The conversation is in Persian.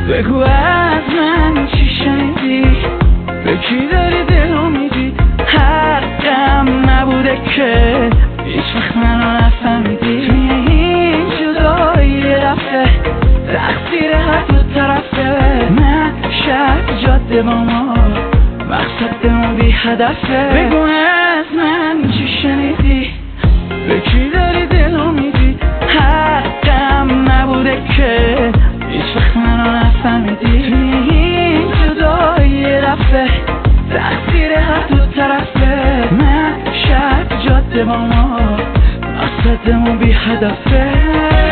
بگو از من چی شنیدی، به کی داری دلو میدی، حقم نبوده که هیچ وقت منو نفهمیدی. توی این جدایی رفته تقصیر هر دو طرفه، من شب جاده با ما مقصدمون بی هدفه. بگو از من چی شنیدی، به کی داری دلو میدی، حقم نبوده که هیچ وقت منو نفهمیدی. توی این جدایی رفته تقصیر هر دو طرفه، من شب جاده با ما مقصدمون بی هدفه.